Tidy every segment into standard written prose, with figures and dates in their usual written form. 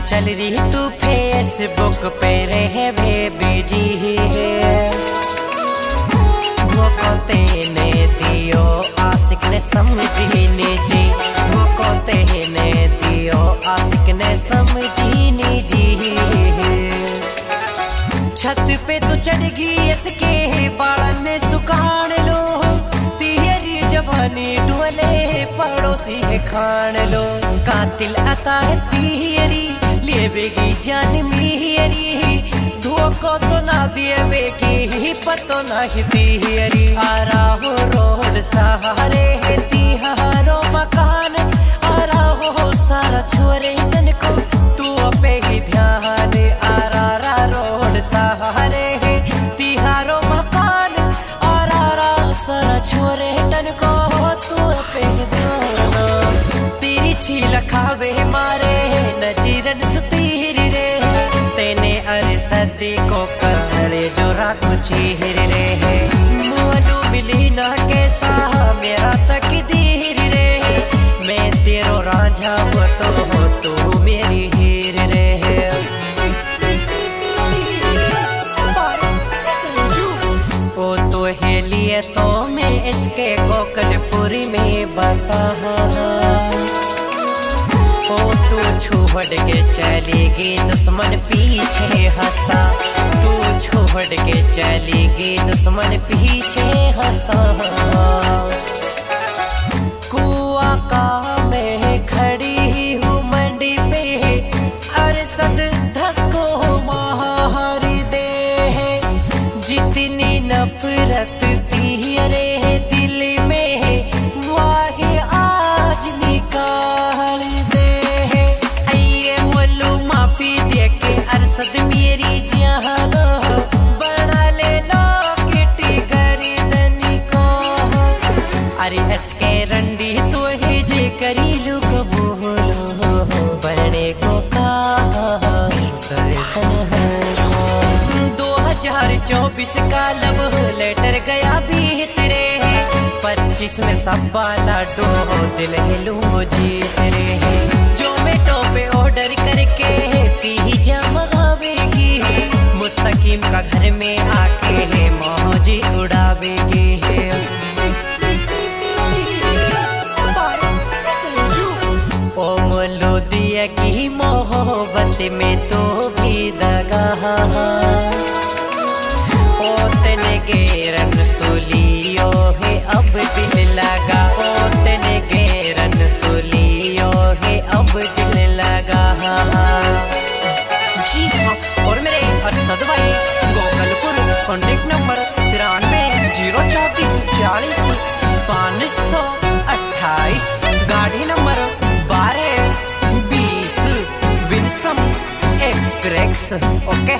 चल रही तू फेसबुक पे रहे बिजी है। धोखो तेने दियो आशिक ने समझी निजी, धोखो तेने दियो आशिक ने समझी निजी। छत पे तो चढ़गी इसके बालन ने सुखान लो, तेरी जवानी डोले पड़ोसी है खान लो। कातिल आता है तेरी लेवेगी जान मेरी, धोखो तो ना देवेगी पतो नहीं तेरी। आ रहा रोड सहारे है तिहारो मकान, आ रहा सारा छोरे तन को तू पे ही ध्यान। आ रहा रोड सहारे है तिहारो मकान, आ रहा सारा छोरे तन को तू पे ही ध्यान। तेरी छील खावे मारे नजीरन सुतीर रे, तेने अरे सदी को करे जो राखू चीर रे। मुआलू मिली ना कैसा मेरा तकदीर रे, मैं तेरो रांझा हो तू मेरी हीर रे। ओ तो है लिए तो मैं इसके कोकलपुरी में बसा, ओ तू छोड़ के चलेगी दुश्मन पीछे हंसा, तू छोड़ के चलेगी दुश्मन पीछे हंसा। कुआ का मैं खड़ी हूँ मंडी पे, अरसद धक्को मारी दे। जितनी नफरत थी अरे दिल में वाहे आज निकाल दे। आइए बोलो माफी दे के अरसद मेरी जान, बना ले लो किटी गर्दन को। अरे इसके रंडी तो ही जे करी लो कबूलो, बनने को कहा 2024 का लव लेटर गया भीतरे, 25 में सब लाडो दिल हिलू जीत रे। जोमेटो पे ऑर्डर करके पिज्जा मंगावेगी, मुस्तकीम का घर में आके मौजी उड़ावेगी। ओ मोलो दिया की मोहब्बत में तो भी दगा, ओ तेने गेरन सुलियो है अब दिल लगा, ओ तेने गेरन सुलियो है अब दिल लगा। जी हाँ, और मेरे अरसद भाई गोकलपुर, कॉन्टेक्ट नंबर 93 034 40 528, गाड़ी नंबर 12 20 विंसम एक्सप्रेस। ओके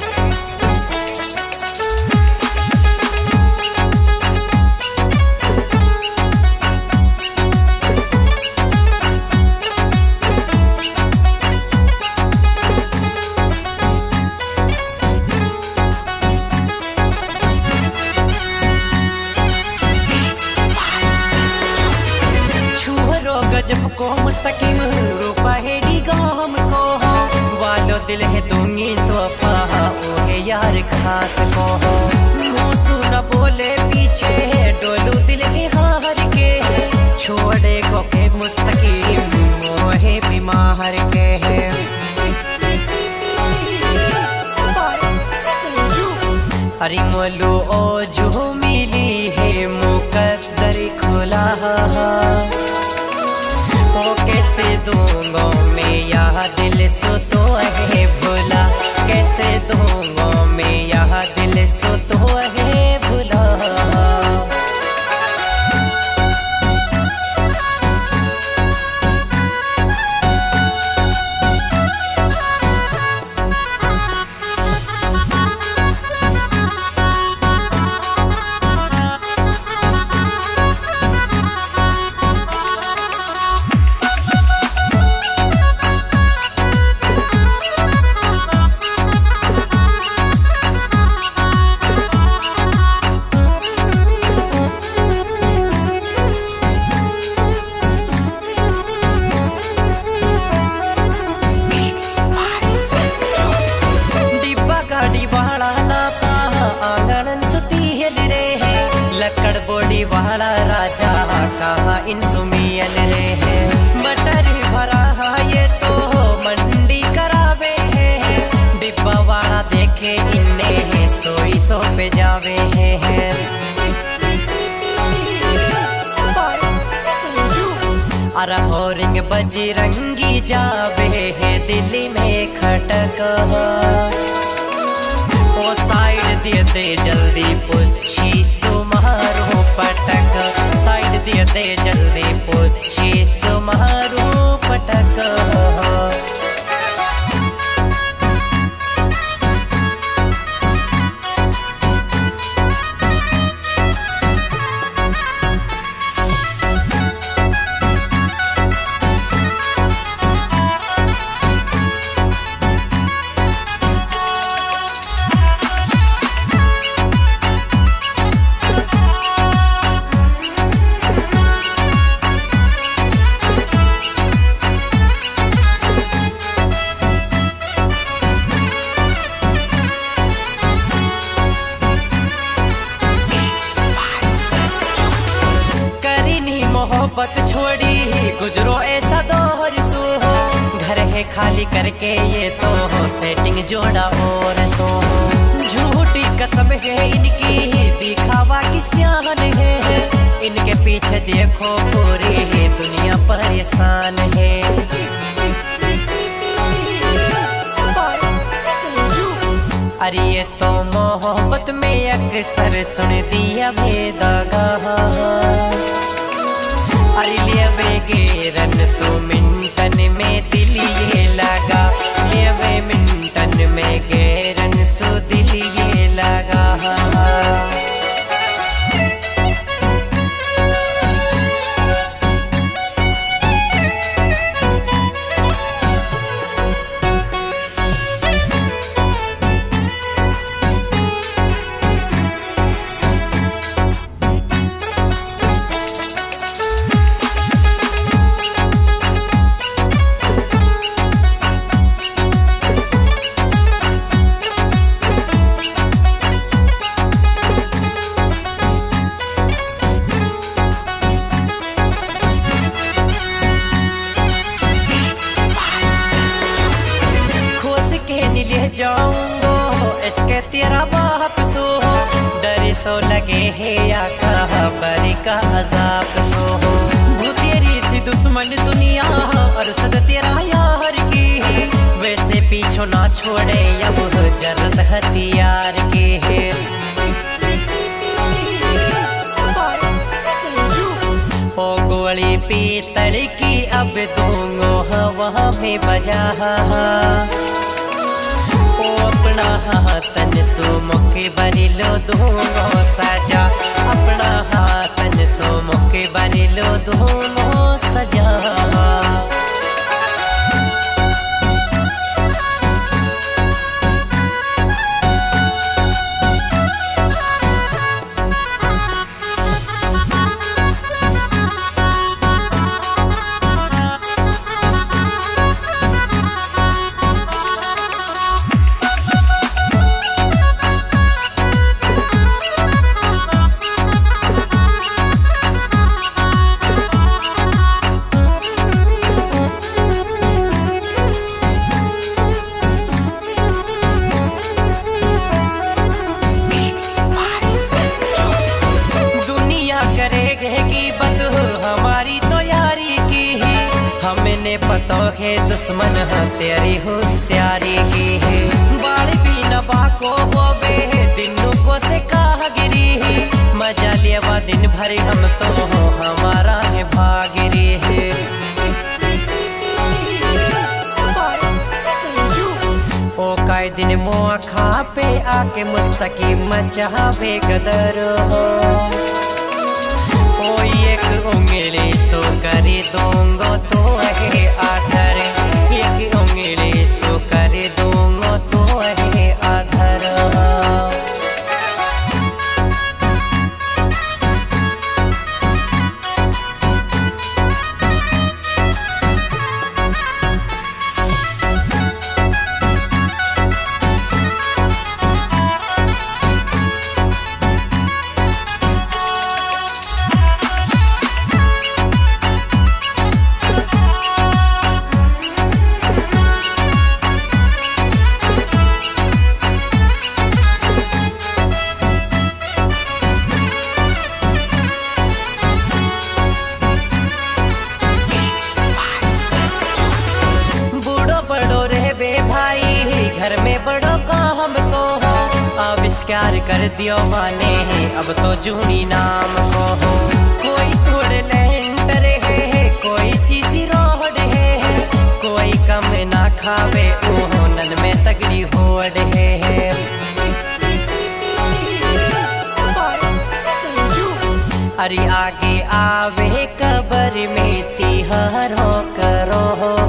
गजब को मुस्तकीम रूपा है डी गाम को, वालो दिल है दूंगी तो अफा ओ है यार खास को। मुँह न बोले पीछे डोलू दिल है हार के, छोड़े को के मुस्तकीम मोहे बीमार के है। अरे मोलू ओ जो मिली है मुकद्दर खुला, ओ कैसे दूंगा मैं यह दिल सो तो है भुला, कैसे दूंगा मैं यह दिल सो तो है भुला। एकड़ बॉडी वाला राजा कहाँ इंसुमियन रे है। मटर भरा ये तो मंडी करावे है। डिब्बा वाला देखे इन्हें सोई सो पे जावे है। अरे हो रिंग बजरंगी जावे है दिल्ली में खटक। ओ साइड दिए दे जल्दी पुच्छी सुमारू पटक। साइड दिए दे जल्दी पुच्छी सुमारू पटक। मोहब्बत छोड़ी गुजरो ऐसा दौर सो हो। घर है खाली करके ये तो हो सेटिंग जोड़ा और सो। झूठी कसम है इनकी दिखावा की सियान है। इनके पीछे देखो पूरी है दुनिया परेशान है। अरे ये तो मोहब्बत में अक्सर सुन दिया भेदागा। अरे ले गेरन सो मिंटन में दिल ये लगा। ले मिंटन में गेरन सो दिल ये लगा। ले जाऊंगो इसके तेरा बाप सो। डर सो लगे है या खबर का अजाब सो। तेरी सी दुश्मन दुनिया और सद तेरा यार की। वैसे पीछो ना छोड़े अब जरूरत हथियार की है। ओ गोली पीतल की अब दूंगो हवा में बजा। ओ अपना हाथन सो मुके बरिलो दूंगो सजा। अपना हाथन सो मुके बरिलो दूंगो सजा। हमने पता है दुश्मन है तेरी होशियारी की है। बाड़ी भी नबा को होवे दिनों को से कहा गिरी है। मजा लिया दिन भर हम तो हो हमारा है भागिरी है। ओ काई दिन मुआ खा पे आके मुस्तकी मचावे गदर हो। ओ एक उंगली सो करे दूंगो तो है आधर। एक उंगली सो करे दूंगो तो है आधर। प्यार कर दियो माने अब तो जूनी नाम को हो। कोई तोड़ लेंटर है, कोई सीसी रोड है, कोई कम ना खावे ओहो नन में तगड़ी होड़ है। अरे आगे आवे कबर में तिहारो करो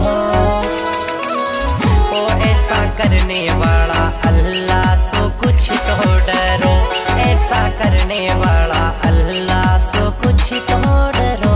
ओ ऐसा करने वाला अल्लाह सो कुछ तो डरो, ऐसा करने वाला अल्लाह सो कुछ तो डरो।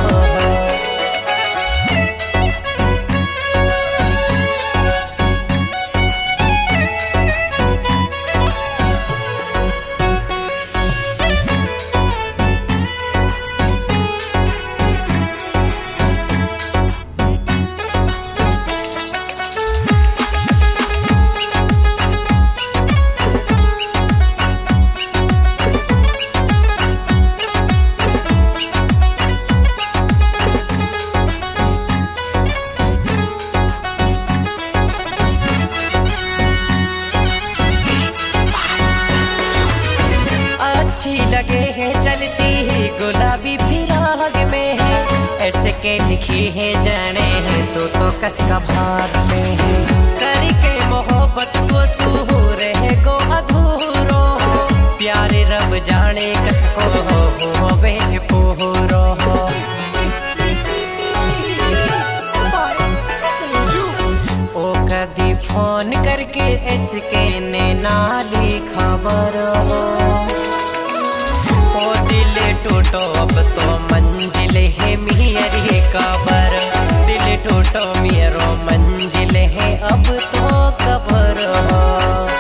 अच्छी लगे है चलती है गुलाबी फिराग में है, ऐसे के लिखी है जाने है तो कस का भाग में है। करके मोहब्बत को सूर है को अधूरो हो, प्यारे रब जाने कस को हो वे पूरो हो। ओ कदी फोन करके इसके ने नाली खबर हो, ओ दिल टूटो अब तो मंजिल है मेरी कबर, दिल टूटो मेरो मंजिल है अब तो कबर हो।